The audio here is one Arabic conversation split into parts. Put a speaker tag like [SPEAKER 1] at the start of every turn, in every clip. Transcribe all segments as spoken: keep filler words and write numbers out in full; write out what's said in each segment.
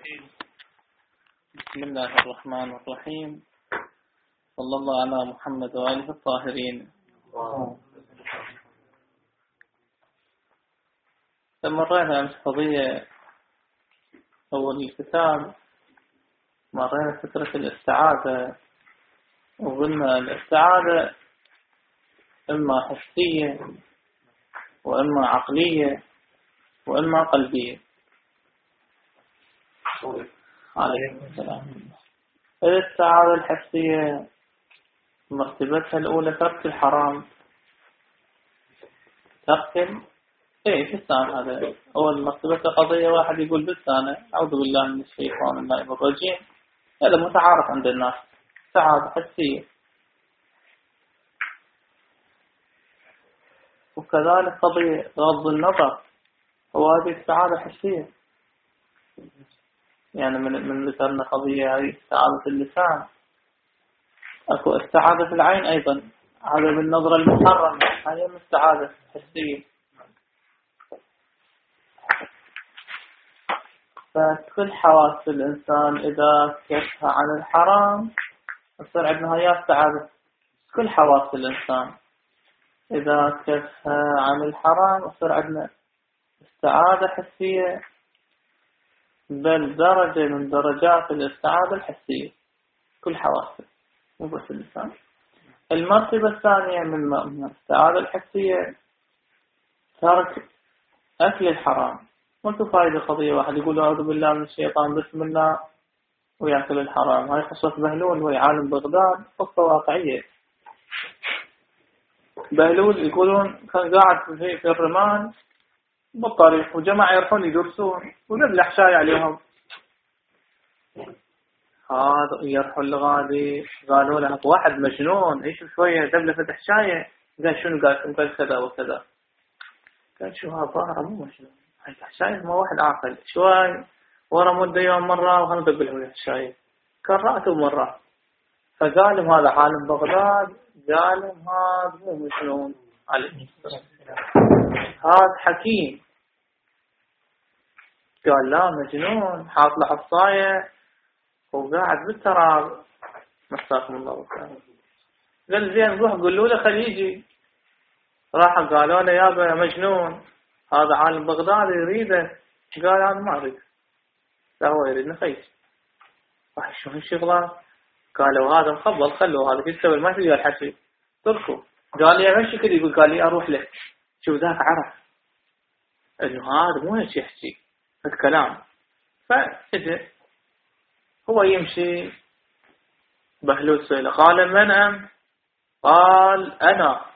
[SPEAKER 1] بسم الله الرحمن الرحيم. صلى الله على محمد وآله الطاهرين. مرينا أمس قضية أول الكتاب، مرينا فكرة الاستعادة، وقلنا الاستعادة إما حسية وإما عقلية وإما قلبية. عليكم السلام. الاستعادة الحسية مرتبتها الأولى ترك الحرام. ترك ايه في الثاني، هذا أول مرتبة قضية. واحد يقول بالثاني أعوذ بالله من الشيطان اللعين الرجيم، هذا متعارف عند الناس، استعادة حسية. وكذلك قضية غض النظر، وهذه استعادة حسية. يعني من من ذكرنا قضية هذه استعادة اللسان، أكو استعادة العين أيضا، عدم النظرة المحرمة، هذه استعادة حسية. فكل حواس الإنسان إذا كفها عن الحرام يصير عندنا هي استعادة. كل حواس الإنسان إذا كفها عن الحرام يصير عندنا استعادة حسية، بل درجة من درجات الاستعادة الحسية. كل حواسه مو بس اللسان. المرتبة الثانية من الاستعادة الحسية ترك أكل الحرام. ما فايدة قضية واحد يقول أعوذ بالله من الشيطان بسم الله ويأكل الحرام. هاي قصة بهلول، هو عالم بغداد، قصة واقعية. بهلول يقولون كان قاعد في, في الرمال بالطريق، وجماعة يروحون يدرسون ونبلح شاي عليهم. هذا يروحون لغادي، قالوا له واحد مجنون ايش شوية دبله فتح شاي. قال شنو؟ قال قال كذا وكذا. قال شو هذا ظاهره مو مجنون، هاي شاي ما واحد عاقل. شوي ورا مدة يوم مرة وخلنا ندبله ويا الشاي. كررته مرة، فقال هذا عالم بغداد، قال هذا مو مجنون عليه السلام، هذا حكيم. قال لا مجنون، حاط له حصاية وقاعد بالتراب. مساكم الله وكذا. قال زين روح قولوا له خليه يجي. راح قالوا له يابا مجنون، هذا عالم بغداد يريده. قال أنا ما أريد، لا هو يريد نخيش. راح شو هالشغلة؟ قالوا هذا مخبل، خلوه هذا في تسوي ما تقدر الحكي تركوا. قال لي ايش كذا؟ يقول قال لي اروح له. شو ذاك عرف انه هذا مو هيك يحكي الكلام. فاجى هو يمشي. بهلول سئل قال من أنت؟ قال أنا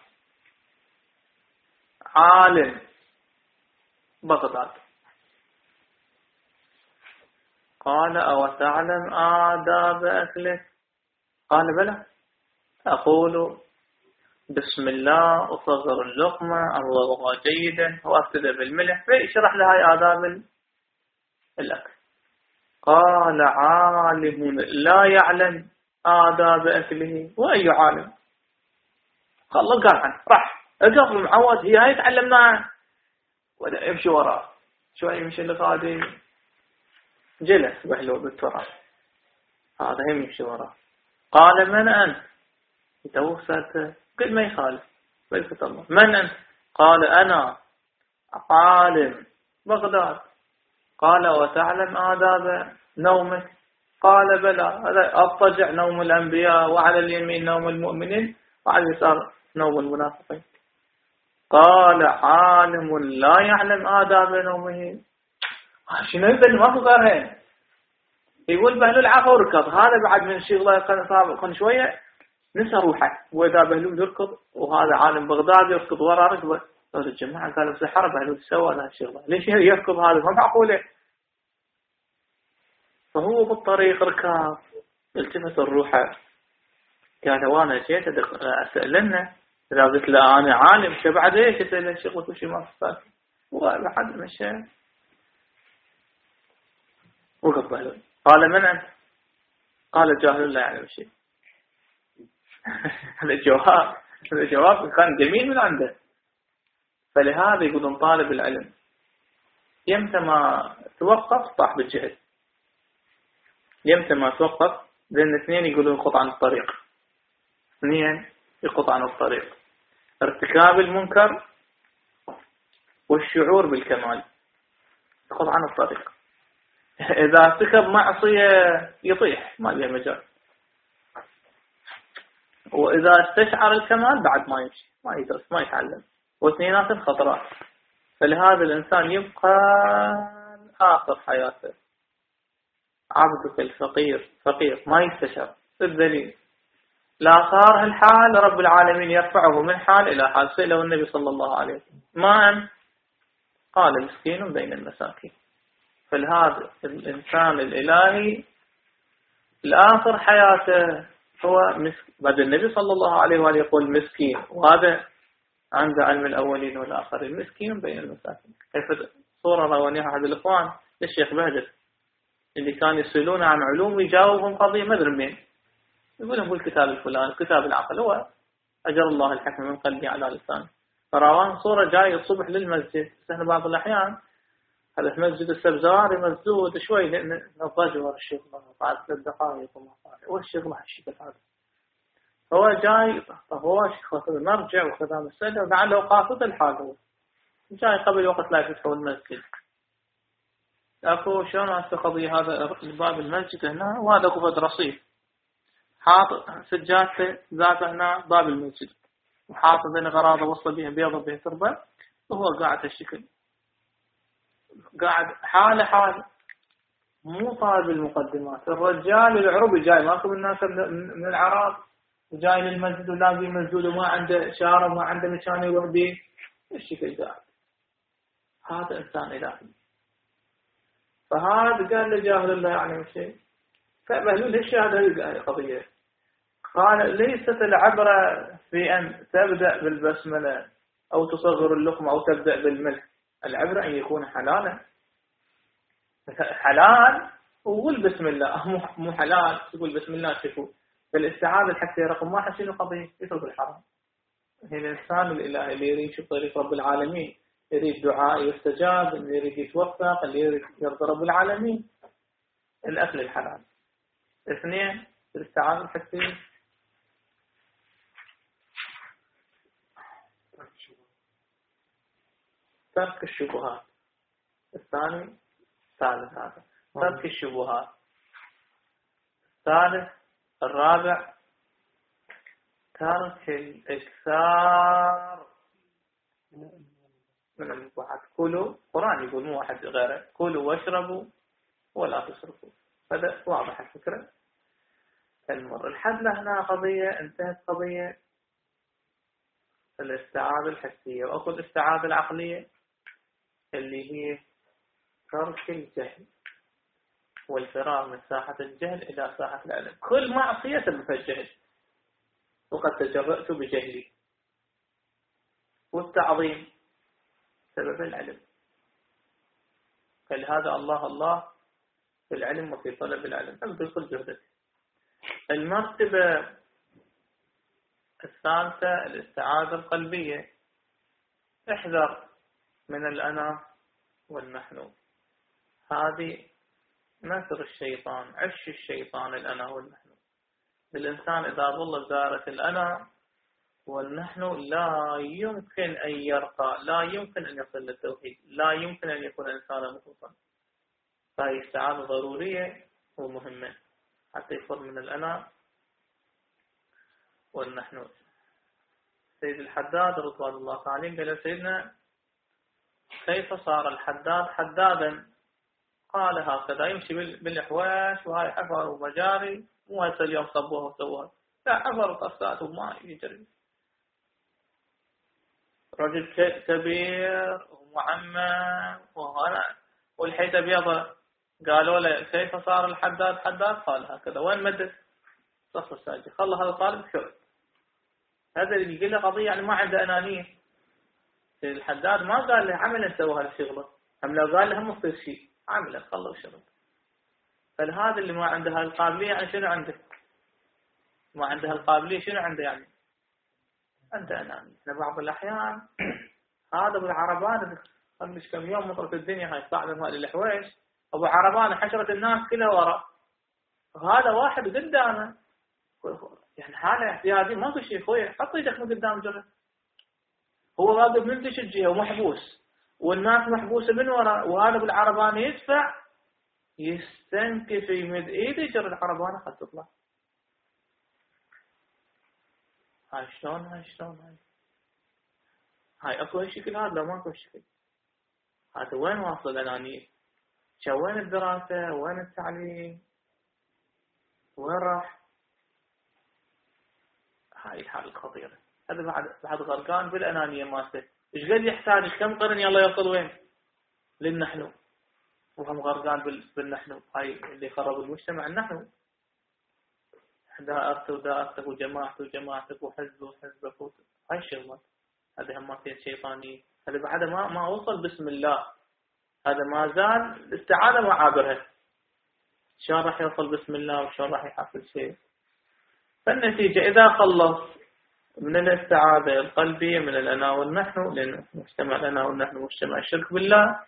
[SPEAKER 1] عالم بغداد. قال أو تعلم آداب أكله؟ قال بلى، أقول بسم الله، أصغر اللقمة، أمضغها جيدا، وأبتدأ بالملح. فيشرح لها هاي آداب الأكل. قال عالم لا يعلم آداب أكله؟ وأي عالم؟ قال الله قال عنه. راح أقف معود، هي هاي تعلمناها. ولا يمشي وراه شوي، يمشي لغادي. جلس بهلول بالتراب، هذا هم يمشي وراه. قال من أنت؟ يتوه سألته، قل ما يخالف بيفت الله. من أنت؟ قال أنا عالم بغداد. قال وتعلم آداب نومك؟ قال بلى، هذا أضطجع نوم الأنبياء، وعلى اليمين نوم المؤمنين، وعلى اليسار نوم المنافقين. قال عالم لا يعلم آداب نومه؟ شنو يبدأ ما في غيرهن. يقول بهلول عفا وركض. هذا بعد من شغله كان شوية نسى روحه. وإذا بهلول يركض وهذا عالم بغداد يركض ورا ركبه. قالوا الجماعة قالوا سحر بهلول سوى هذا الشغله، ليش يركض هذا؟ ما معقوله. فهو بالطريق ركض، التفت الروحه. قال وانا جيت اسألنه، إذا قلت له أنا عالم شبعد إيش أسأله شغلك وشي ما فاك. وبعد مشى وقف بهلول. قال من أنت؟ قال جاهل لا يعلم شيء. هذا الجواب هذا الجواب كان جميل من عنده. فلهذا يقولون طالب العلم يمتى ما توقف طاح بالجهل. يمتى ما توقف لأن اثنين يقولون يقط عن الطريق، اثنين يقط عن الطريق، ارتكاب المنكر والشعور بالكمال يقط عن الطريق. إذا ارتكب معصية يطيح ما له مجال، وإذا استشعر الكمال بعد ما يمشي ما يدرس ما يتعلم، واثنينات خطرات. فلهذا الإنسان يبقى آخر حياته عبدك الفقير فقير ما يستشعر. الدليل لا صار هالحال رب العالمين يرفعه من حال إلى حال. سئله النبي صلى الله عليه وسلم ما أنت؟ قال مسكين بين المساكين. فلهذا الإنسان الإلهي الآخر حياته هو مسكين. بعد النبي صلى الله عليه وآله يقول مسكين، وهذا عند علم الأولين والآخرين، مسكين بين المساكين. كيف صورة روانيها أحد الإخوان للشيخ بهجت اللي كان يسألون عن علوم يجاوبهم قضية ما أدري مين، يقولون هو الكتاب الفلاني كتاب العقل، هو أجر الله الحكم من قلبي على لسانه. فروان صورة جاي الصبح للمسجد، سهل بعض الأحيان هذا مسجد السبزواري مسدود شوي لأن الضجر ورا الشيخ بعد ثلاث دقائق وما قال والشيخ ما هالشيء هذا. هو جاي هو شيخ نرجع وكذا مسجد ولعله قاصد الحال، هو جاي قبل وقت لا يفتحوا المسجد. أكو شلون هسه قضية هذا باب المسجد هنا، وهذا أكو فد رصيف حاط سجادته ذاته هنا باب المسجد، وحاط بين غراضه وصل بها بيضة بها تربة، وهو قاعد هالشكل قاعد حاله حال مو طالب المقدمات. الرجال العربي جاي ماكو الناس من العراق جاي للمسجد ولاقي مسجد وما عنده شارع وما عنده مكان يروح به الشكل قاعد. هذا إنسان إلهي. فهذا قال له جاهل الله يعني شيء. فبهلول الشهادة هذه قضية. قال ليست العبرة في أن تبدأ بالبسملة أو تصغر اللقمة أو تبدأ بالملح، العبرة أن يكون حلالا. حلال وقول بسم الله، مو حلال تقول بسم الله شكو. فالاستعاذة حتى رقم واحد شنو قضية؟ يترك الحرام. هي الإنسان الإلهي اللي يريد يشوف طريق رب العالمين، يريد دعاء يستجاب، اللي يريد يتوفق، اللي يريد يرضى رب العالمين، الأكل الحلال. اثنين الاستعاذة الحسية ترك الشبهات. الثاني ثالث هذا ترك الشبهات. الثالث الرابع ترك الإكثار من المباحات. كلوا، قرآن يقول مو واحد غيره، كلوا واشربوا ولا تسرفوا. هذا واضح الفكرة. المر الحد لهنا قضية انتهت قضية الاستعاذة الحسية. وأخذ الاستعاذة العقلية اللي هي ترك الجهل والفرار من ساحة الجهل إلى ساحة العلم. كل معصية سبب الجهل، وقد تجرأت بجهلي. والتعظيم سبب العلم. فلهذا الله الله في العلم وفي طلب العلم. أبذل كل جهدك. المرتبة الثالثة الاستعاذة القلبية. احذر من الأنا والنحن. هذه مثل الشيطان، عش الشيطان الأنا والنحن. الإنسان إذا ظل دائرة الأنا والنحن لا يمكن أن يرقى، لا يمكن أن يصل للتوحيد، لا يمكن أن يكون إنسانا مخلصا. فهي استعاذة ضرورية ومهمة حتى يفر من الأنا والنحن. سيد الحداد رضوان الله تعالى قال سيدنا كيف صار الحداد حدادا؟ قال هكذا يمشي بالإحواش وهاي حفر ومجاري، مو هسه اليوم صبوها وسووها، لا حفر وقصات وما يجري. رجل كبير ومعمم وهنا والحيطة بيضة. قالوا له كيف صار الحداد حداد؟ قال هكذا. وين مدت؟ صف الساجد. خلى هذا الطالب شرب. هذا اللي يقول له قضية يعني ما عنده أنانية. الحداد ما قال له عملا سوى هالشغلة، هم لو قال له هم يصير شيء عملا خلى وشرب. فهذا اللي ما عنده هالقابلية يعني شنو عنده؟ ما عنده هالقابلية شنو عنده يعني؟ عنده أنانية. بعض الأحيان هذا بالعربان خمس كم يوم مطرة الدنيا هاي صاحب مال الحويش أبو عربان حشرة الناس كلها وراء هذا واحد قدامه يعني حالة احتياطي ما في شيء خويا، حط ايدك من قدام جرب. هو واقف منتشر جهة ومحبوس والناس محبوسة من وراء، وهذا بالعربانة يدفع يستنكف يمد ايده يجر العربانة خد تطلع. هاي شلون هاي شلون هاي هاي اكو هالشكل هذا؟ لو ماكو هالشكل هذا وين واصل الانانية؟ وين الدراسة؟ وين التعليم؟ وين راح؟ هاي الحالة الخطيرة. هذا بعد بعد غرقان بالانانية مالته. ايش قد يحتاج كم قرن يلا يوصل وين؟ للنحن. وهم غرقان بالنحن. هاي اللي خرب المجتمع النحن. دائرته ودائرتك وجماعته وجماعتك وحزبه وحزبك. هاي الشغلات هذه هم فيها شيطانية. هذا بعد ما ما وصل بسم الله. هذا ما زال الاستعاذة ما عابرها. شلون راح يوصل بسم الله وشلون راح يحصل شيء؟ فالنتيجة إذا خلص من الاستعاذة القلبية من الأنا والنحن، لأن مجتمع الأنا والنحن مجتمع الشرك بالله،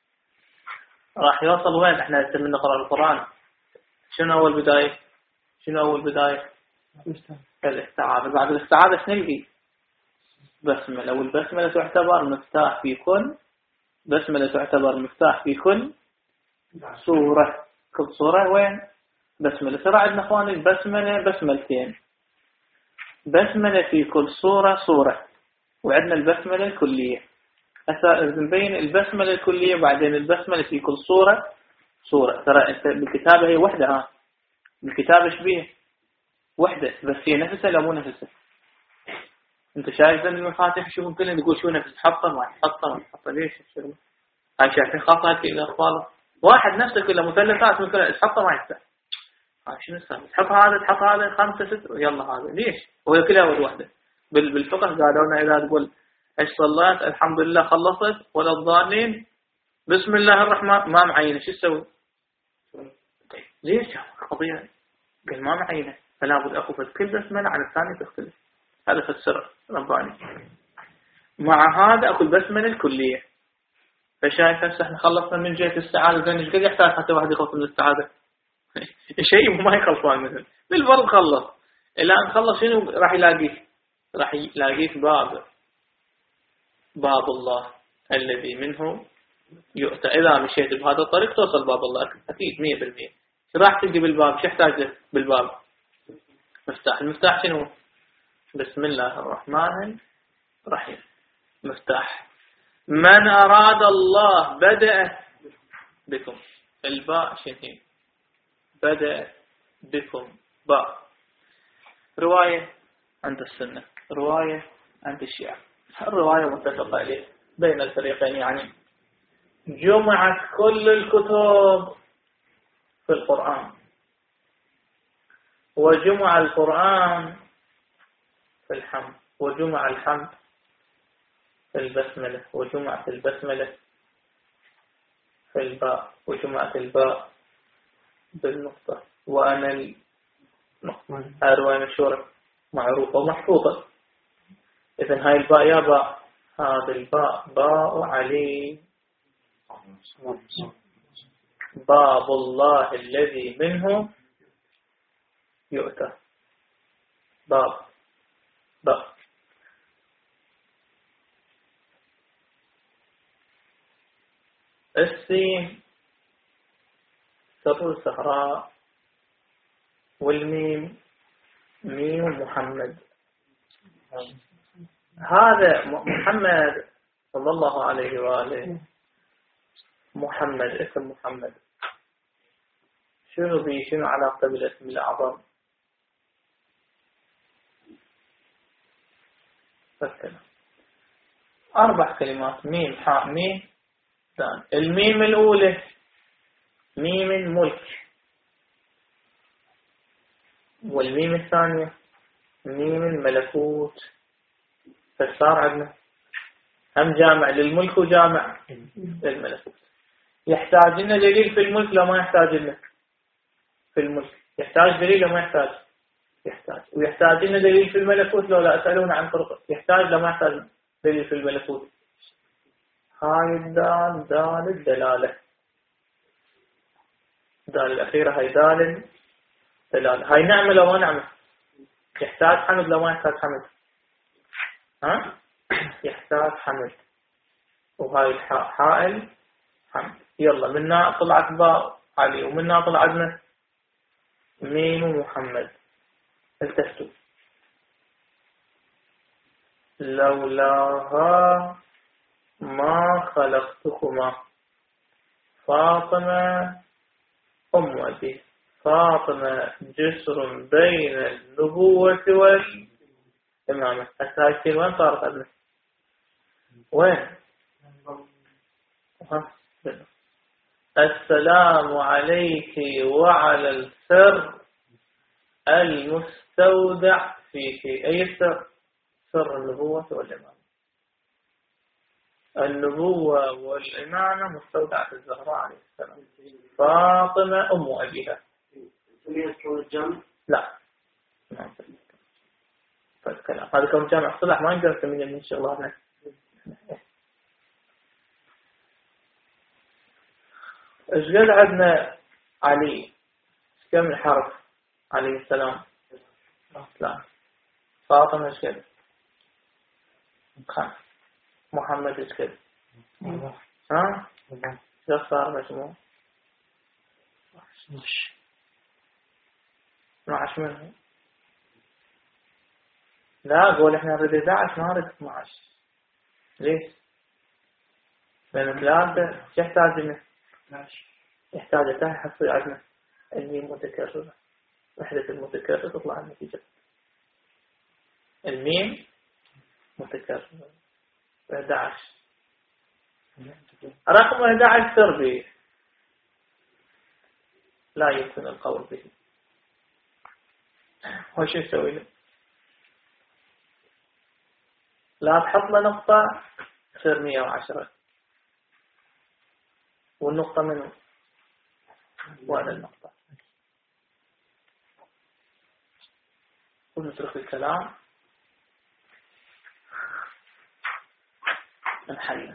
[SPEAKER 1] راح يوصل وين؟ احنا نتمنى نقرأ القرآن. شنو أول بداية؟ شنو أول بداية؟ الاستعاذة. بعد الاستعاذة شنو نلقي؟ بسملة. والبسملة تعتبر مفتاح في كل بسملة تعتبر مفتاح في كل صورة. كل صورة وين؟ بسملة. ترى عندنا اخواني البسملة بسملتين. بسملة في كل صورة صورة، وعندنا البسملة الكلية. هسه نبين البسملة الكلية بعدين البسملة في كل صورة صورة. ترى انت بالكتابة هي وحدة. ها بالكتابة ايش بيه؟ وحدة، بس هي نفسها لا مو نفسها. انت شايف ذن المفاتيح شوفوا كلهم يقول شو نفس حطه ما حطه ما حطه. ليش الشغل هاي شايفين خاصة هاي الاخبار واحد نفسه كله مثلثات من كله حطه ما يفتح. هاي شنو السالفة؟ تحط هذا تحط هذا خمسة ستة يلا هذا. ليش؟ هو كلها وحدة. بالفقه قالوا لنا إذا تقول ايش صليت الحمد لله خلصت ولا الضالين بسم الله الرحمن ما معينة شو تسوي؟ طيب ليش قضية؟ قال ما معينة فلا بد أخذ كل بسملة عن الثانية تختلف. هذا في السر رباني. مع هذا أكو البسملة الكلية. فشايف هسه احنا خلصنا من جهة الاستعاذة. زين ايش قد يحتاج حتى واحد يخلص من الاستعاذة؟ شيء ما يخلصان مثل بالفرض خلص. الآن خلص شنو راح يلاقيه؟ راح يلاقيه باب باب الله الذي منه يؤتى. إذا مشيت بهذا الطريق توصل باب الله أكيد مية بالمية. راح تلقي بالباب شو يحتاج له بالباب؟ مفتاح. المفتاح شنو؟ بسم الله الرحمن الرحيم. مفتاح. من أراد الله بدأ بكم. الباء شنو؟ بدأ بكم باء. رواية عند السنة، رواية عند الشيعة. الرواية متفق عليه بين الفريقين. يعني جمعت كل الكتب في القرآن، وجمع القرآن في الحمد، وجمع الحمد في البسملة، وجمعت البسملة في الباء، وجمعت الباء بالنقطة. وأنا النقطة الرواية مشهورة معروفة ومحفوظة. إذن هاي الباء يا باء، هذا الباء باء علي باب الله الذي منه يؤتى. باب باء. السين سر الصحراء، والميم ميم محمد. هذا محمد صلى الله عليه وآله. محمد اسم محمد شنو بي شنو علاقته بالاسم الأعظم؟ فكنا أربع كلمات ميم حاء ميم دال. الميم الأولى ميم الملك، والميم الثانية ميم الملكوت. فصار عندنا هم جامع للملك وجامع للملكوت. يحتاج لنا دليل في الملك لو ما يحتاج لنا في الملك. يحتاج دليل لو ما يحتاج يحتاج. ويحتاج لنا دليل في الملكوت لو لا أسألون عن فرق. يحتاج لو ما يحتاج دليل في الملكوت. هاي الدال دال الدلالة. دال الأخيرة هاي دال دلالة. هاي نعمة لو ما نعمة؟ يحتاج حمد لو ما يحتاج حمد؟ ها؟ يحتاج حمد. وهاي الحاء حائل حمد. يلا منا طلعت باء علي ومنا طلعت ميم محمد. التفتوا. لولاها ما خلقتكما. فاطمة أم أبي. فاطمة جسر بين النبوة والإمامة. الساكتين وين صارت عندنا؟ وين؟ السلام عليك وعلى السر المستودع فيك. أي السر؟ سر النبوة والإمامة. النبوة والإمامة مستودعة الزهراء عليه السلام. فاطمة أم أبيها. لا نعم. فالكلام هذا كون جامع صلح ما نقدر نسميه من شغلاتنا. ايش قال عندنا علي؟ كم الحرف عليه السلام؟ لا. فاطمة ايش قال؟ خمس. محمد ايش قال؟ ها؟ ايش صار مجموع؟ اثناشر منه. لا قول احنا نريد احد عشر ما نريد اثناشر. ليش؟ لأن ثلاثة شو يحتاج منه؟ يحتاج ثاني حصل عندنا الميم متكررة. وحدة المتكرر تطلع النتيجة. الميم متكرر. أحد عشر. رقم أحد عشر تربي لا يمكن القول به. وش يسوي له؟ لا تحط له نقطة تصير مئة وعشرة. والنقطة منه وهذا النقطة. ونترك الكلام نحل.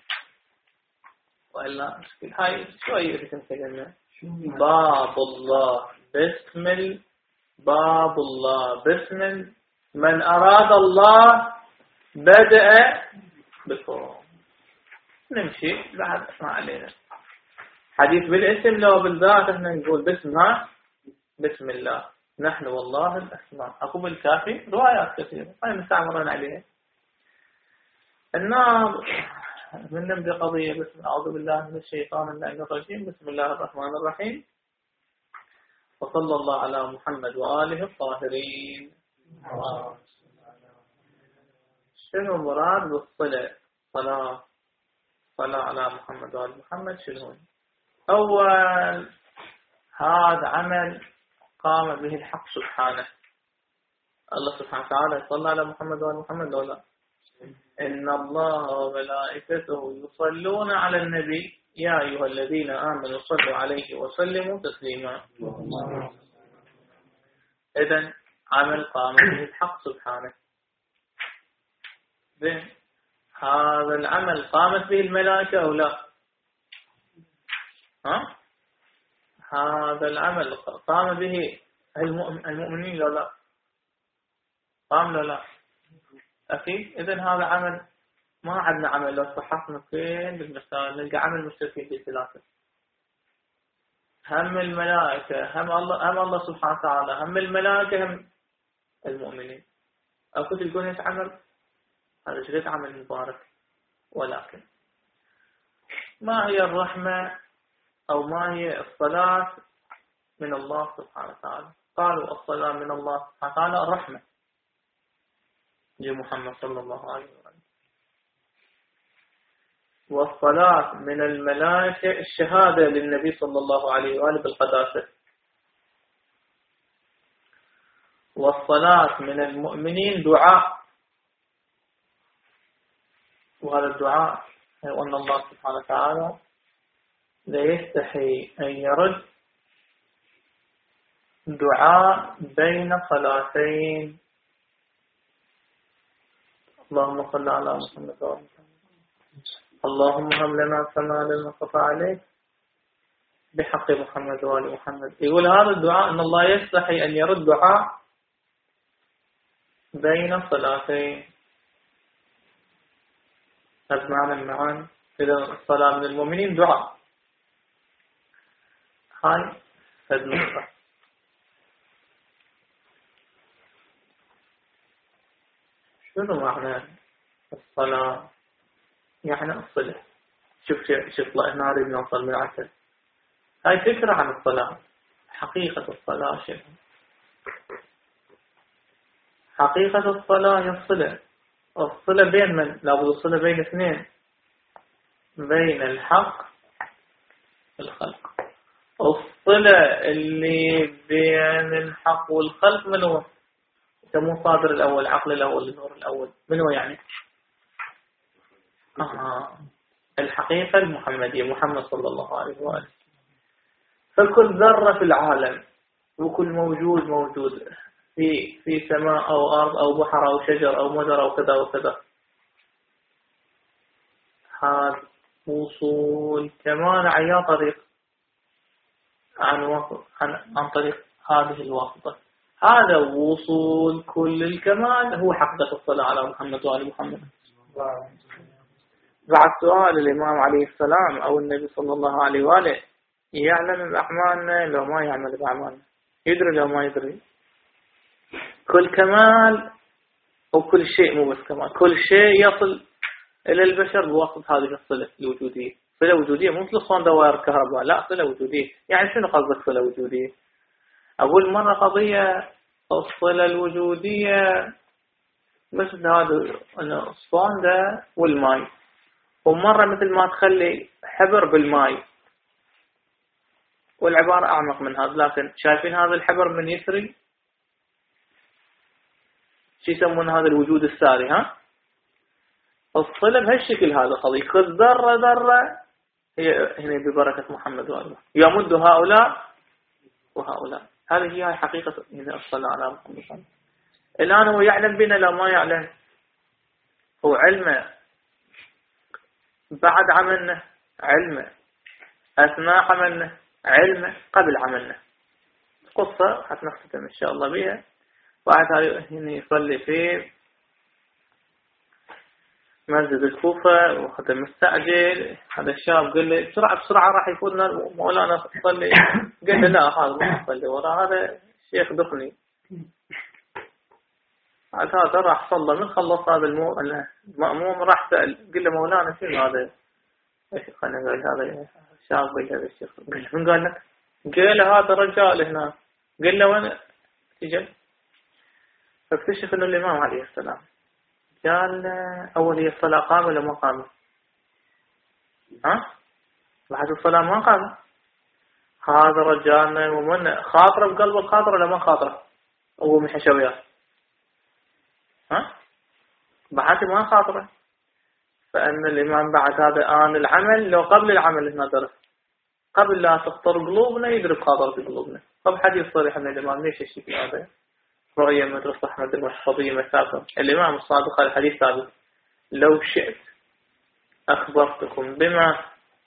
[SPEAKER 1] وإلا هاي شوية بتنتقلنا. باب الله بسم ال باب الله بسم ال من أراد الله بدأ بكم. نمشي بعد ما علينا حديث بالاسم لو بالذات احنا نقول باسمها بسم الله. نحن والله الأسماء. أقوم بالكافي روايات كثيرة هاي مستعمرين عليها. النار من نبدأ قضية بسم أعوذ بالله من الشيطان اللعين الرجيم. بسم الله الرحمن الرحيم. وصلى الله على محمد وآله الطاهرين. شنو مراد بالصلة؟ صلاة صلاة على محمد وآل محمد. شنو؟ أول هذا عمل قام به الحق سبحانه. الله سبحانه وتعالى صلى على محمد وآل محمد لو لا؟ إن الله وملائكته يصلون على النبي يا أيها الذين آمنوا صلوا عليه وسلموا تسليما. إذن عمل قام به الحق سبحانه. زين هذا العمل قامت به الملائكة أو لا؟ ها؟ هذا العمل قام به المؤمنين لو لا؟ قام لو لا؟ أكيد. إذن هذا عمل ما عندنا عمل لو صححنا فين بالمثال نلقى عمل مشتركين في ثلاثة. هم الملائكة هم الله هم الله سبحانه وتعالى هم الملائكة هم المؤمنين. أو كنت تقول إيش عمل؟ هذا شريط عمل مبارك. ولكن ما هي الرحمة أو ما هي الصلاة من الله سبحانه وتعالى؟ قالوا الصلاة من الله سبحانه وتعالى الرحمة لمحمد صلى الله عليه وسلم. والصلاة من الملائكة الشهادة للنبي صلى الله عليه وآله بالقداسة. والصلاة من المؤمنين دعاء. وهذا الدعاء هو أن الله سبحانه وتعالى لا يستحي أن يرد دعاء بين صلاتين. اللهم صل على محمد وعلى آله. اللهم هب لنا كما لم نقطع عليك بحق محمد وآل محمد. يقول هذا الدعاء أن الله يستحي أن يرد دعاء بين الصلاتين. أسمعنا معا إذا الصلاة من المؤمنين دعاء. هاي هذه النقطة. شنو معنى الصلاة؟ يعني الصلة. شوف شوف هنا نريد نوصل من عسل. هاي فكرة عن الصلاة. حقيقة الصلاة شنو؟ حقيقة الصلاة هي الصلة. الصلة بين من؟ لابد الصلة بين اثنين، بين الحق والخلق. الصلة اللي بين الحق والخلق من هو؟ يسموه صادر الأول، عقل الأول، النور الأول. من هو يعني؟ آه. الحقيقة المحمدية، محمد صلى الله عليه وآله. فكل ذرة في العالم وكل موجود موجود في في سماء أو أرض أو بحر أو شجر أو مجرى أو كذا وكذا، هذا وصول كمان عن طريق عن وسط عن, عن طريق هذه الواسطة. هذا وصول كل الكمال هو حقيقة الصلاة على محمد وآل محمد. بعد سؤال الإمام عليه السلام أو النبي صلى الله عليه وآله يعلم بأعمالنا لو ما يعمل بأعمالنا، يدري لو ما يدري. كل كمال وكل شيء، مو بس كمال، كل شيء يصل إلى البشر بواسطة هذه الصلة الوجودية. صلة وجودية مو مثل صون دوائر كهرباء، لا، صلة وجودية. يعني شنو قصدك صلة وجودية؟ أقول مرة قضية الصلة الوجودية مثل هذا الصون ده والماء، ومرة مثل ما تخلي حبر بالماء، والعبارة أعمق من هذا. لكن شايفين هذا الحبر من يسري شو يسمون هذا الوجود الساري. ها الصلة بهالشكل هذا قضية كل ذرة ذرة هي هنا ببركة محمد وآله يمد هؤلاء وهؤلاء. هذه هي حقيقة هنا الصلاة على محمد. الآن هو يعلم بنا لا ما يعلم، هو علمه بعد عملنا، علمه أثناء عملنا، علمه قبل عملنا. قصة حتنختم إن شاء الله بها. بعد هنا يصلي في مسجد الكوفة وهذا مستعجل. هذا الشاب قال لي بسرعة بسرعة راح يفوتنا مولانا صلي. قال لي لا، هذا ما صلي ورا، هذا الشيخ دخني. بعد هذا راح صلى. من خلص هذا المأموم راح سأل، قال له مولانا شنو هذا؟ ايش خلنا قال هذا شاب. قال هذا الشيخ. قال له من قال لك؟ قال له هذا رجال هنا. قال له وين تجي؟ فاكتشف انه الامام عليه السلام قال اول هي الصلاة قامة ولا ما قامة؟ ها بعد الصلاة ما قامة. هذا رجال ومن خاطره بقلب الخاطر ولا ما خاطره؟ هو من حشويات. ها بعد ما خاطره. فأن الإمام بعد هذا آن العمل، لو قبل العمل هنا درس، قبل لا تخطر قلوبنا يدرك خاطر في قلوبنا. طب حديث صريح من الإمام ليش الشيء هذا؟ رؤية مدرسة أحمد المحفظية مساكم. الإمام الصادق قال الحديث ثابت: لو شئت أخبرتكم بما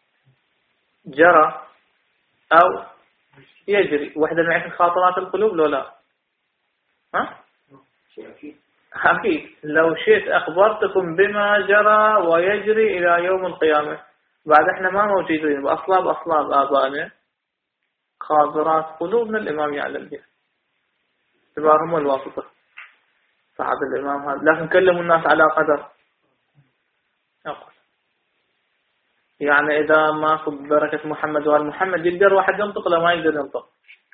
[SPEAKER 1] جرى أو يجري. واحدة من خاطرات القلوب لو لا؟ ها؟ أكيد. لو شئت أخبرتكم بما جرى ويجري إلى يوم القيامة. بعد إحنا ما موجودين بأصلاب أصلاب آبائنا، خاطرات قلوبنا الإمام يعلم بها، اعتبارهم الواسطة. صعب الإمام هذا. لكن كلموا الناس على قدر. أقول يعني إذا ما خذ بركة محمد وآل محمد يقدر واحد ينطق لا ما يقدر ينطق.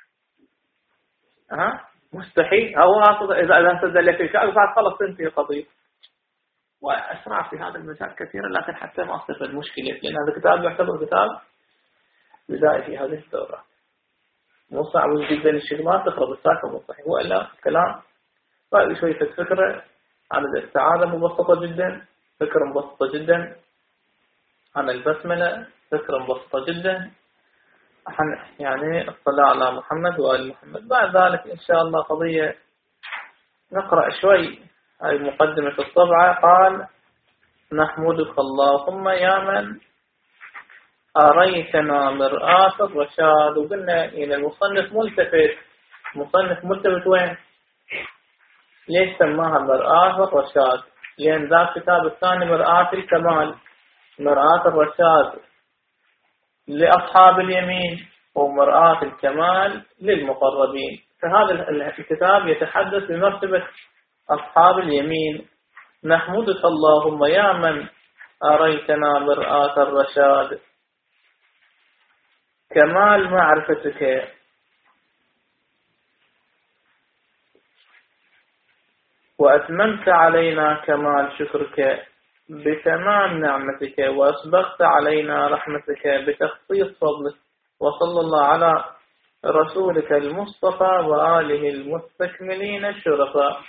[SPEAKER 1] ها مستحيل. هو إذا إذا سد لك الكعب بعد خلص تنتهي القضية. وأسرع في هذا المجال كثيرا، لكن حتى ما أصير المشكلة، لأن هذا الكتاب يعتبر كتاب بداية في هذه الدورة. مو صعب جدا الشيء ما تخرب الساكن مو صحيح، وإلا كلام بعد شوية فكرة عن الاستعاذة مبسطة جدا، فكرة مبسطة جدا عن البسملة، فكرة مبسطة جدا يعني الصلاة على محمد وآل محمد. بعد ذلك إن شاء الله قضية نقرأ شوي هاي مقدمة الطبعة. قال: نحمدك اللهم يا من أريتنا مرآة الرشاد. وقلنا إن المصنف ملتفت، مصنف ملتفت وين؟ ليش سماها مرآة الرشاد؟ لأن ذا الكتاب الثاني مرآة الكمال، مرآة الرشاد لأصحاب اليمين ومرآة الكمال للمقربين. فهذا الكتاب يتحدث بمرتبة أصحاب اليمين. نحمدك اللهم يا من أريتنا مرآة الرشاد، كمال معرفتك وأتممت علينا كمال شكرك بتمام نعمتك، وأسبغت علينا رحمتك بتخصيص فضلك. وصلى الله على رسولك المصطفى وآله المستكملين الشرفاء.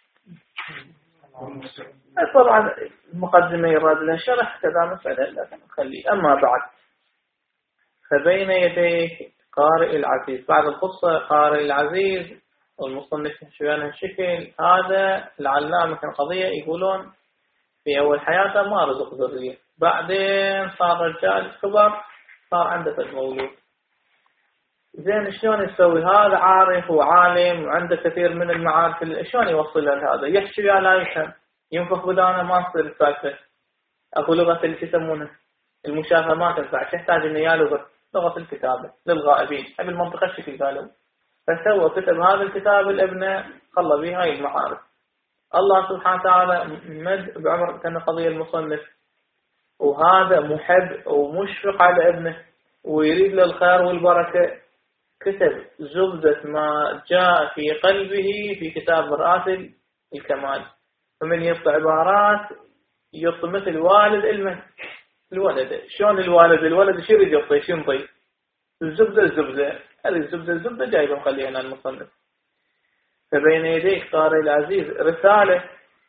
[SPEAKER 1] طبعا المقدمة يراد لها شرح كذا مسألة، لكن نخلي. أما بعد، فبين يديك قارئ العزيز. بعد القصة قارئ العزيز والمصنف شوية هالشكل. هذا العلامة كان قضية يقولون في أول حياته ما رزق ذرية، بعدين صار رجال كبر صار عنده فد مولود. زين شلون يسوي؟ هذا عارف وعالم وعنده كثير من المعارف، شلون يوصل لهذا؟ يحكي يا لا يفهم، ينفخ بدانه ما تصير السالفة. أكو لغة اللي يسمونه المشافهة ما تنفع، تحتاج إنه يا لغة لغة الكتابة للغائبين. هاي بالمنطقة الشكل قالوا. فسوى كتب هذا الكتاب الابن خلى به هاي المعارف. الله سبحانه وتعالى مد بعمر كان قضية المصنف، وهذا محب ومشفق على ابنه ويريد له الخير والبركة. كتب زبدة ما جاء في قلبه في كتاب مرآة الكمال. فمن يبطى عبارات يبطى مثل والد المن الولد. شلون الوالد الولد شو يريد يبطي؟ شو ينطي؟ الزبدة الزبدة. هذه الزبدة الزبدة جايبه مخليها هنا المصنف. فبين يديك قارئ العزيز رسالة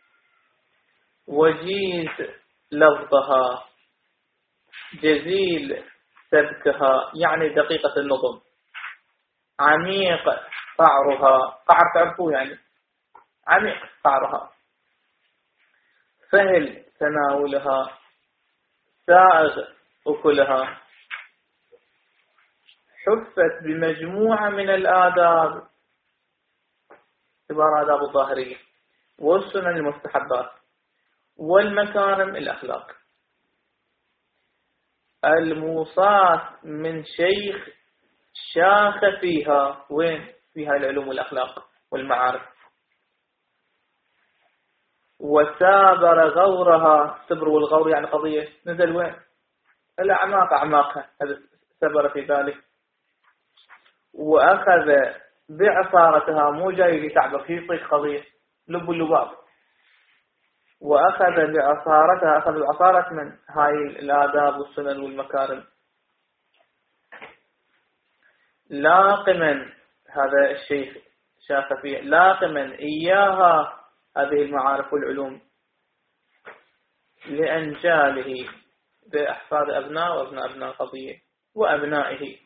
[SPEAKER 1] وجيز لفظها جزيل سبكها، يعني دقيقة النظم، عميق قعرها. قعر تعرفوه يعني عميق قعرها، سهل تناولها، سائغ أكلها، حفت بمجموعة من الآداب، كبار آداب الظاهرية والسنن المستحبات والمكارم الأخلاق الموصاة من شيخ شاخ فيها. وين؟ فيها العلوم والأخلاق والمعارف. وسابر غورها. سبر والغور يعني قضية نزل وين؟ الأعماق أعماقها، هذا سبر في ذلك. وأخذ بعصارتها، مو جاي يتعبر في طيق قضية لب اللباب. وأخذ بعصارتها، أخذ العصارة من هاي الآداب والسنن والمكارم. لاقما، هذا الشيخ شاف فيه، لاقما إياها هذه المعارف والعلوم لأنجاله بأحفاد أبناء وأبناء أبناء قضية وأبنائه.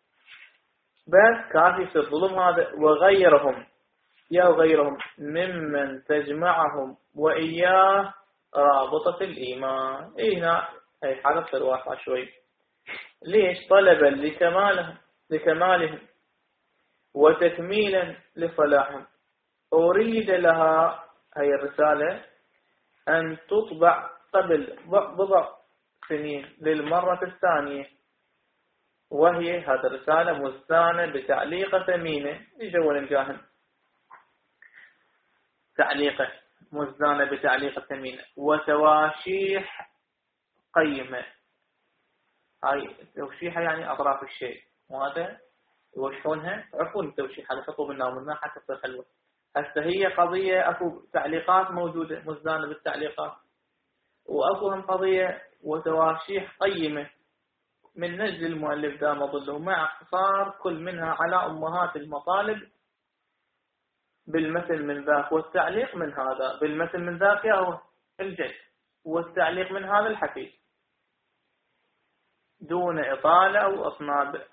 [SPEAKER 1] بس كافي في الظلم هذا. وغيرهم، يا وغيرهم ممن تجمعهم وإياه رابطة الإيمان. هنا هي حالة الواقع شوي. ليش؟ طلبا لكمالهم لكمالهم وتكميلا لصلاحهم. أريد لها هي الرسالة أن تطبع قبل بضع سنين للمرة الثانية، وهي هذه الرسالة مزدانة بتعليقة ثمينة لجوال الجاهل. تعليقة مزدانة بتعليقة ثمينة وتواشيح قيمة. هاي توشيحة يعني أطراف الشيء، وهذا يوشحونها. تعرفون التوشيح هذا خطوة بالنار منها حتى تصير حلوة. هسه هي قضية أكو تعليقات موجودة مزدانة بالتعليقات، وأكو هم قضية وتواشيح قيمة من نجل المؤلف دام ظله، مع اختصار كل منها على أمهات المطالب بالمثل من ذاك، والتعليق من هذا بالمثل من ذاك هو الجد، والتعليق من هذا الحكي دون إطالة أو أصناب.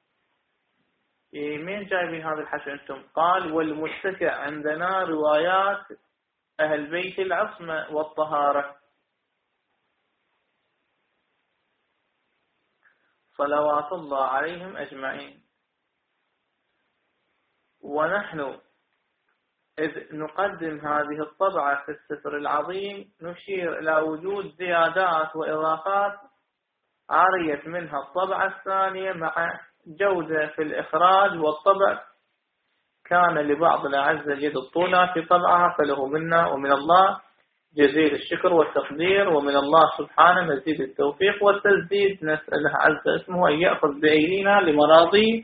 [SPEAKER 1] إيه مين جايبين هذا الحكي أنتم؟ قال والمتكئ عندنا روايات أهل بيت العصمة والطهارة. صلوات الله عليهم أجمعين. ونحن إذ نقدم هذه الطبعة في السفر العظيم نشير إلى وجود زيادات وإضافات عريت منها الطبعة الثانية مع جودة في الإخراج والطبع. كان لبعض الأعزة يد الطولة في طبعها، فله منا ومن الله جزيل الشكر والتقدير، ومن الله سبحانه مزيد التوفيق والتسديد. نسأله عز اسمه أن يأخذ بأيدينا لمراضيه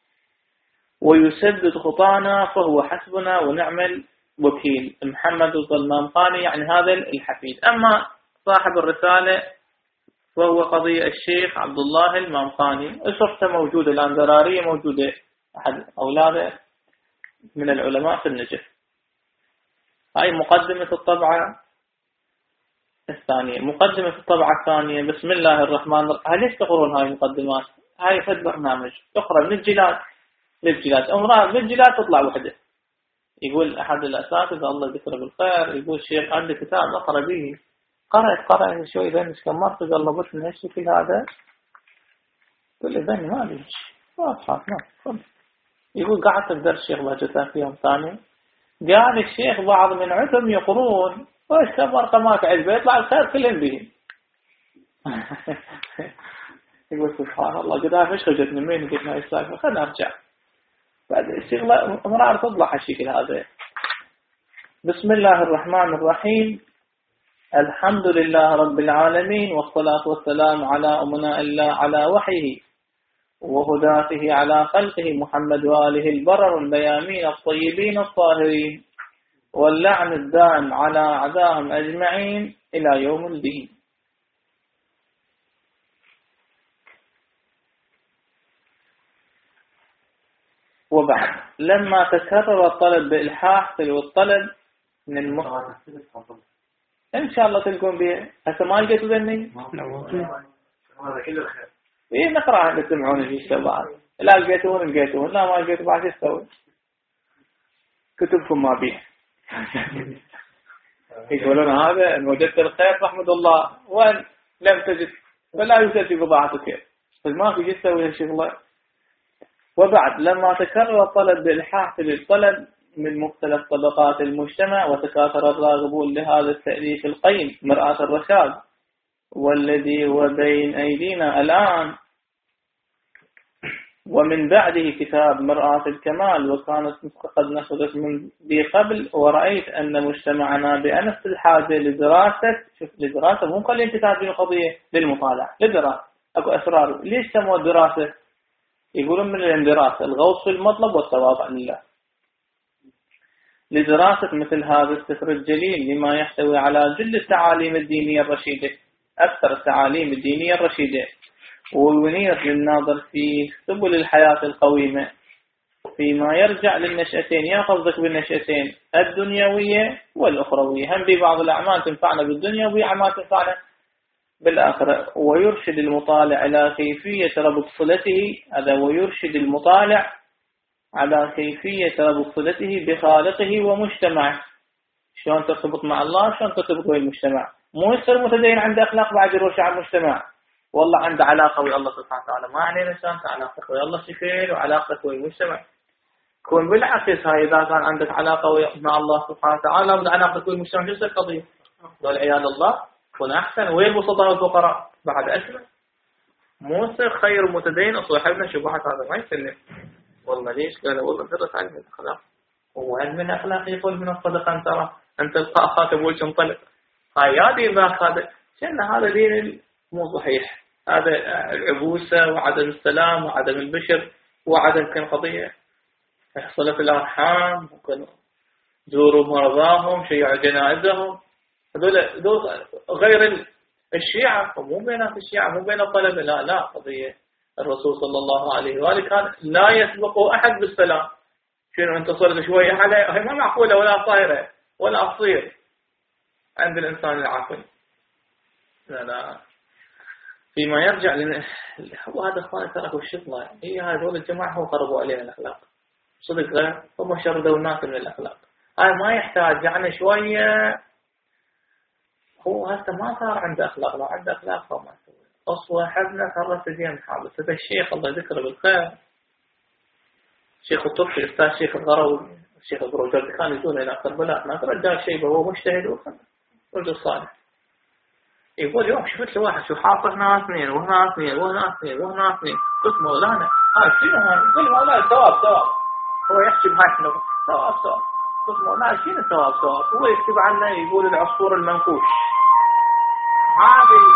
[SPEAKER 1] ويسدد خطانا، فهو حسبنا ونعم الوكيل. محمد المامقاني يعني هذا الحفيد. أما صاحب الرسالة وهو قضية الشيخ عبد الله المامقاني، أسرته موجودة الآن، ذرارية موجودة، أحد أولاده من العلماء في النجف. هاي مقدمة الطبعة الثانية. مقدمة الطبعة الثانية: بسم الله الرحمن الرحيم. ليش تقرون هاي المقدمات؟ هاي فد برنامج تقرأ من الجلاد للجلاد، أمرأة من الجلاد تطلع وحدة. يقول أحد الأساتذة الله ذكره بالخير، يقول الشيخ عندي كتاب أقرأ به. قرأت قرأت شوي ذنش كمرت، قال له بس من هالشكل هذا. قل لي ذني ما لي ما أصحاب ما. يقول قعدت بدرس الشيخ باجتان في يوم ثاني، قال الشيخ بعض من عندهم يقرون وش كم رقمات عزبة يطلع الخير كلهم بهم. يقول سبحان الله قد ايش خرجت من مين؟ قلت ما يسالفه خلنا ارجع. بعد الشغله امرأة تطلع الشكل هذا. بسم الله الرحمن الرحيم. الحمد لله رب العالمين، والصلاة والسلام على أمناء الله على وحيه وهداته على خلقه محمد وآله البرر البيامين الطيبين الطاهرين، واللعن الدائم على أعدائهم أجمعين إلى يوم الدين. وبعد لما تكرر الطلب بإلحاح تلو الطلب من المخ إن شاء الله تلقون به. هسه ما لقيتوا ذني؟ إيه نقرأ اللي تسمعون في الشباب. لا لقيتون لقيتون، لا ما لقيتوا بعد ايش تسوي؟ كتبكم ما بيه. يقولون هذا إن وجدت الخير فاحمد الله، وإن لم تجد فلا يوجد في بضاعتك، فما في جد تسوي الشغلة. وبعد لما تكرر الطلب بالإلحاح للطلب من مختلف طبقات المجتمع، وتكاثر الراغبون لهذا التأليف القيم مرآة الرشاد، والذي هو بين أيدينا الآن، ومن بعده كتاب مرآة الكمال، وكانت قد نشرت من ذي قبل، ورأيت أن مجتمعنا بأنف الحاجة لدراسة، شوف لدراسة مو خلين كتابين القضية للمطالعة، لدراسة أكو أسرار. ليش سموا دراسة؟ يقولون من الاندراسة الغوص في المطلب والتواضع لله. لدراسة مثل هذا السفر الجليل لما يحتوي على جل التعاليم الدينية الرشيدة، أكثر التعاليم الدينية الرشيدة، وينير للناظر في سبل الحياة القويمة فيما يرجع للنشأتين، يأخذ ذلك بالنشأتين الدنيوية والأخروية، هم ببعض الأعمال تنفعنا بالدنيا وبأعمال تنفعنا بالآخرة. ويرشد المطالع على كيفية ربط صلته، هذا ويرشد المطالع على كيفية ربط صلته بخالقه ومجتمعه، شلون ترتبط مع الله، شلون ترتبط ويا المجتمع. مو يصير متدين عنده أخلاق بعد يروح على المجتمع، والله عنده علاقة ويا الله سبحانه وتعالى. ما علينا إنسان علاقتك ويا الله شكل وعلاقتك ويا المجتمع. كون بالعكس، هاي إذا كان عندك علاقة مع الله سبحانه وتعالى وعلاقتك ويا المجتمع، شو يصير قضية؟ والعياذ الله كون أحسن ويا البسطاء والفقراء بعد أسمع. مو يصير خير متدين وصاحبنا شبهات، هذا ما يسلم. والله ليش؟ قال والله درس علم الأخلاق، هو علم الأخلاق يقول من الصدق أن ترى أن تلقى أخاك بوجه منطلق. هاي يا دين ذاك هذا، شأن هذا دين مو صحيح، هذا العبوسة وعدم السلام وعدم البشر وعدم كل قضية صلة الأرحام، ممكن زوروا مرضاهم، شيعوا جنائزهم. هذول دول غير الشيعة، ومو بين الشيعة مو بين الطلبة، لا لا قضية. الرسول صلى الله عليه وآله كان لا يسبق أحد بالسلام. شنو أنت صرت شوية عليه؟ هي ما معقولة ولا صايرة ولا تصير عند الإنسان العاقل. لا لا. فيما يرجع لنا وهذا اخواني تركوا الشغله، هي هذول الجماعه هم خربوا علينا الاخلاق صدق، غير هم شردوا الناس من الاخلاق. هاي ما يحتاج يعني شويه، هو هسه ما صار عنده اخلاق، لو عنده اخلاق فما يسوي. أصواحبنا ثلاثة أيام حادثة الشيخ الله يذكره بالخير، الشيخ التركي الأستاذ الشيخ الغروي الشيخ البروجرد كان يزور إلى كربلاء، ما رجال شيبة وهو مجتهد ورجل صالح. يقول يوم شفت له واحد شو حاط هنا اثنين وهنا اثنين وهنا اثنين وهنا اثنين، قلت مولانا هاي شنو هاي؟ قل مولانا ثواب ثواب، هو يحسب هاي شنو ثواب ثواب، قلت مولانا شنو ثواب ثواب؟ هو يكتب عنه يقول العصفور المنكوش. هذه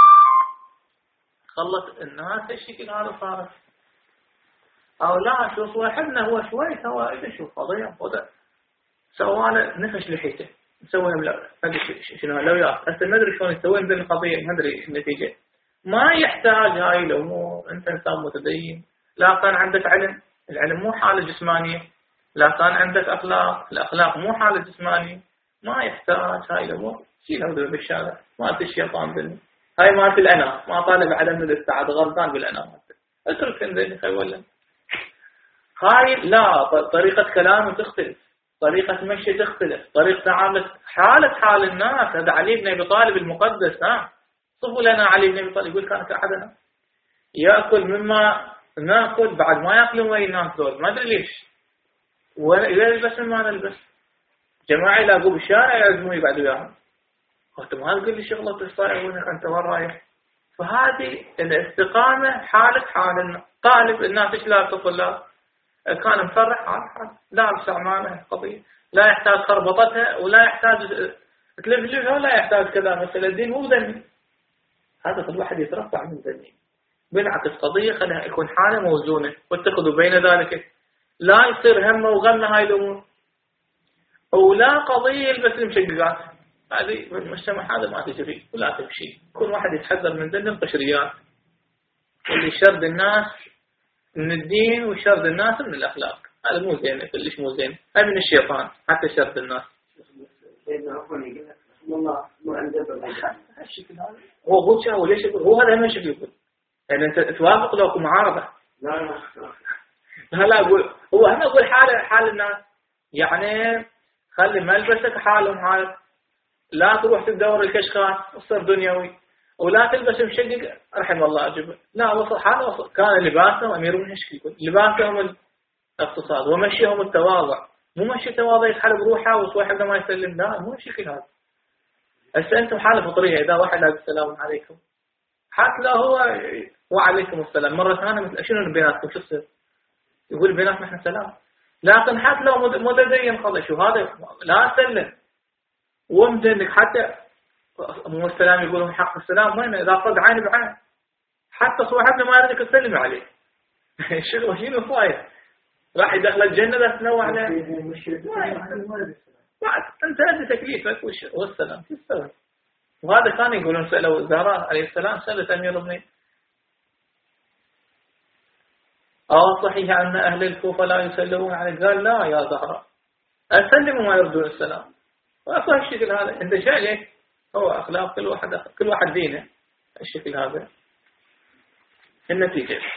[SPEAKER 1] خلت الناس الشكل هذا صارت او لا شو صاحبنا هو شوي سوى شو قضيه وده سوانا نفش لحيته نسويها بلا ما ادري شنو لو يا هسه ما ادري شلون يسوون ذي القضيه، ما ادري النتيجه. ما يحتاج هاي الامور، انت انسان متدين لا كان عندك علم، العلم مو حاله جسمانيه، لا كان عندك اخلاق، الاخلاق مو حاله جسمانيه، ما يحتاج هاي الامور. شيلها بالشارع مالت الشيطان ذني، هاي مالت الانا، ما طالب عدم الاستعاده غلطان بالانا مالته، اترك ذني خي ولا هاي لا طريقه كلامه تختلف، طريقة مشي تختلف، طريقة تعامل حالة حال الناس. هذا علي بن أبي طالب المقدس، ها صفوا لنا علي بن أبي طالب يقول كان كأحدنا يأكل مما نأكل بعد ما يأكلون وين الناس دول، ما أدري ليش، ويلبس مما نلبس. جماعة يلاقوا بالشارع يعزموني بعد وياهم، قلت ما تقول لي شغلة تصايرونك أنت وين رايح؟ فهذه الاستقامة حالة حال طالب الناس إيش لا طفل كان مفرح حال حال لابس أعمامه قضية، لا يحتاج خربطتها ولا يحتاج تلفلفها ولا يحتاج كذا. مثل الدين مو ذني، هذا كل واحد يترفع من ذني، بالعكس قضية خليها يكون حالة موزونة واتخذوا بين ذلك، لا يصير همه وغمه هاي الأمور، ولا قضية يلبس المشققات هذه بالمجتمع هذا ما تجري ولا تمشي. كل واحد يتحذر من ذنب القشريات واللي شرد الناس من الدين وشرد الناس من الأخلاق، هذا مو زين كلش مو زين، هاي من الشيطان حتى شرد الناس. هو هو شو ليش هو هذا ما شو يقول يعني أنت توافق لو معارضة؟ لا لا لا أقول هو أنا أقول حال حال الناس، يعني خلي ملبسك حالهم حالك، لا تروح تدور الكشخات تصير دنيوي، ولا تلبس مشقق رحم الله أجب. لا وصل حاله وصل كان لباسهم أمير من يشكي لباسهم الاقتصاد ومشيهم التواضع، مو مشي تواضع يتحل بروحه وصواحبنا ما يسلم، لا مو شكل هذا. هسه أنتم حالة فطرية إذا واحد قال السلام عليكم حتى هو وعليكم السلام مرة ثانية مثل شنو بيناتكم شو يصير؟ يقول بيناتنا احنا سلام، لكن حتى لو متدين خلص شو هذا لا سلم ومدنك حتى مو السلام يقولون حق السلام وين إذا صد عين بعين، حتى صاحبنا ما يردك تسلم عليه شنو شنو فايد راح يدخل الجنة بس نوع عليه أنت هذا تكليفك والسلام تستوي. وهذا كان يقولون سألوا الزهراء عليه السلام سألت أمير ابني أو صحيح أن أهل الكوفة لا يسلمون عليه؟ قال لا يا زهراء أسلموا ما يردون السلام. وأصلا الشكل هذا أنت شايف هو أخلاق كل واحد كل واحد دينه الشكل هذا. النتيجة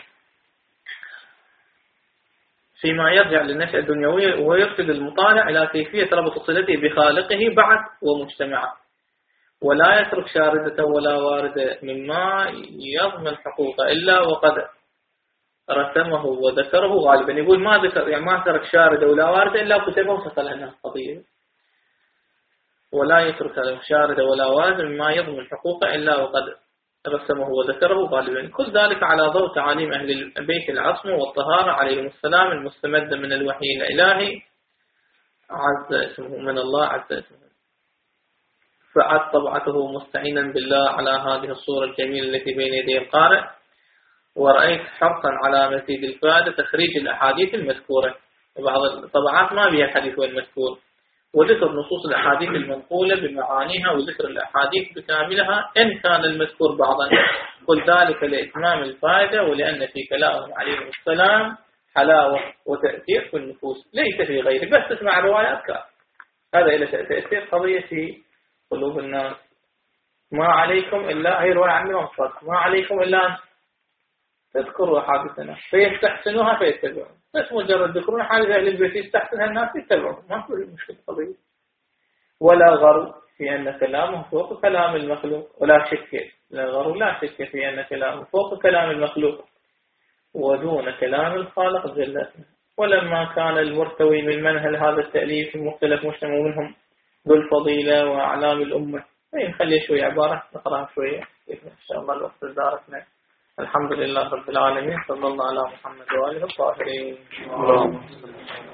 [SPEAKER 1] فيما يرجع للنشأة الدنيوية ويرشد المطالع إلى كيفية ربط صلته بخالقه بعد ومجتمعه، ولا يترك شاردة ولا واردة مما يضمن حقوقه إلا وقد رسمه وذكره غالبا. يقول ما ذكر يعني ما ترك شاردة ولا واردة إلا كتبه وسطل لنا قضية، ولا يترك شاردة ولا واردة مما يضمن حقوقه إلا وقد رسمه وذكره غالبا. كل ذلك على ضوء تعاليم أهل البيت العصمة والطهارة عليهم السلام المستمدة من الوحي الإلهي عز اسمه من الله عز اسمه. فعد طبعته مستعينا بالله على هذه الصورة الجميلة التي بين يدي القارئ، ورأيت حرصا على مزيد الفائدة تخريج الأحاديث المذكورة، وبعض الطبعات ما بها الحديث والمذكور، وذكر نصوص الأحاديث المنقولة بمعانيها وذكر الأحاديث بكاملها إن كان المذكور بعضا، كل ذلك لإتمام الفائدة ولأن في كلامهم عليهم السلام حلاوة وتأثير في النفوس ليس في غيره. بس تسمع روايات كافة هذا إلى تأثير قضية في قلوب الناس. ما عليكم إلا هي رواية عن مصدق ما عليكم إلا أن تذكروا أحاديثنا فيستحسنوها فيتبعون، بس مجرد ذكرون حادث أهل البيت يستحسنها الناس يتبعون، ما في مشكلة قضية. ولا غرو في أن كلامه فوق كلام المخلوق، ولا شك للغرو لا شك في أن كلامه فوق كلام المخلوق ودون كلام الخالق جل وعلا. ولما كان المرتوي من منهل هذا التأليف في مختلف مجتمع منهم ذو الفضيلة وأعلام الأمة، نخلي شوية عبارة نقرأها شوية إن شاء الله الوقت دارتنا. الحمد لله رب العالمين، صلى الله على محمد وآله الطاهرين.